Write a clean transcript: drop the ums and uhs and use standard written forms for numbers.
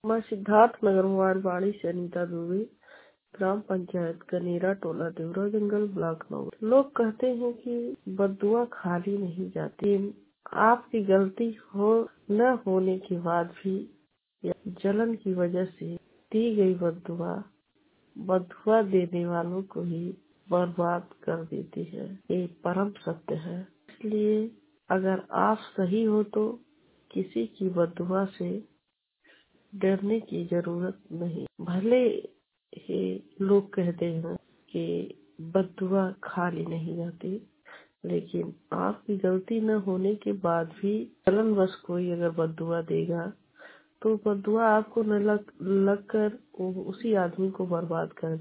मैं सिद्धार्थ नगर वारवाड़ी से अनीता दुबे, ग्राम पंचायत कनेरा, टोला देवरा जंगल, ब्लॉक 9। लोग कहते हैं कि बद्दुआ खाली नहीं जाती। आपकी गलती हो न होने के बाद भी या जलन की वजह से दी गई बद्दुआ बद्दुआ देने वालों को ही बर्बाद कर देती है। ये परम सत्य है। इसलिए अगर आप सही हो तो किसी की बद्दुआ से डरने की जरूरत नहीं। भले ही लोग कहते हैं कि बद्दुआ खाली नहीं जाती, लेकिन आपकी गलती न होने के बाद भी जलनवश कोई अगर बद्दुआ देगा तो बद्दुआ आपको न लग कर उसी आदमी को बर्बाद कर